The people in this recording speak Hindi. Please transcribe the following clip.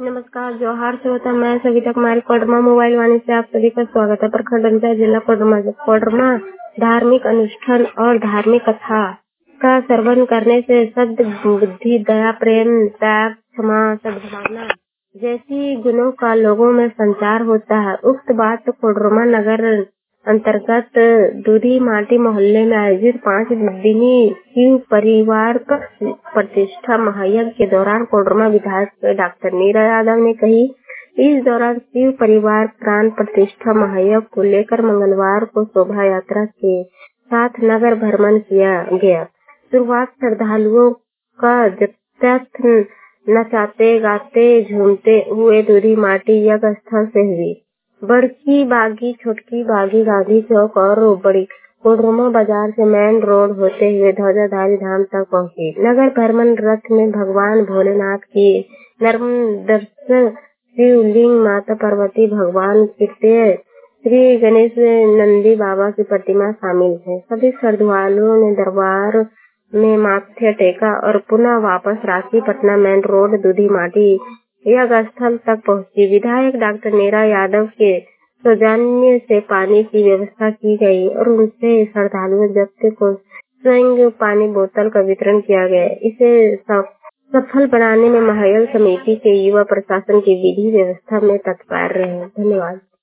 नमस्कार, जोहार श्रोता। मैं सविता कुमारी कोडरमा मोबाइल वाणी से आप सभी का स्वागत है। प्रखंड अंचल जिला कोडरमा धार्मिक अनुष्ठान और धार्मिक कथा का श्रवण करने से सद् बुद्धि, दया, प्रेम, त्याग, क्षमा, सद्भावना जैसी गुणों का लोगों में संचार होता है। उक्त बात कोडरमा नगर अंतर्गत दूधी माटी मोहल्ले में आयोजित 5 दिनी शिव परिवार प्रतिष्ठा महायज्ञ के दौरान कोडरमा विधायक डॉक्टर नीरा यादव ने कही। इस दौरान शिव परिवार प्राण प्रतिष्ठा महायज्ञ को लेकर मंगलवार को शोभा यात्रा के साथ नगर भ्रमण किया गया। शुरुआत श्रद्धालुओं का जत्थ नचाते गाते झूमते हुए दूधी माटी यज्ञ स्थल से हुई। बड़की बागी, छोटकी बागी, गांधी चौक और बड़ी कोडरमा बाजार से मेन रोड होते हुए ध्वजाधारी धाम तक पहुंची। नगर भ्रमण रथ में भगवान भोलेनाथ की नर्मदर्शन शिवलिंग, माता पार्वती, भगवान कृष्ण, श्री गणेश, नंदी बाबा की प्रतिमा शामिल है। सभी श्रद्धालुओं ने दरबार में माथे टेका और पुनः वापस रांची पटना मेन रोड दूधी माटी यज्ञ स्थल तक पहुंची। विधायक डॉक्टर नीरा यादव के सौजन्य से पानी की व्यवस्था की गई और उनसे श्रद्धालुओं जत्थे को स्वयं पानी बोतल का वितरण किया गया। इसे सफल बनाने में महायज्ञ समिति के युवा प्रशासन की विधि व्यवस्था में तत्पर रहे। धन्यवाद।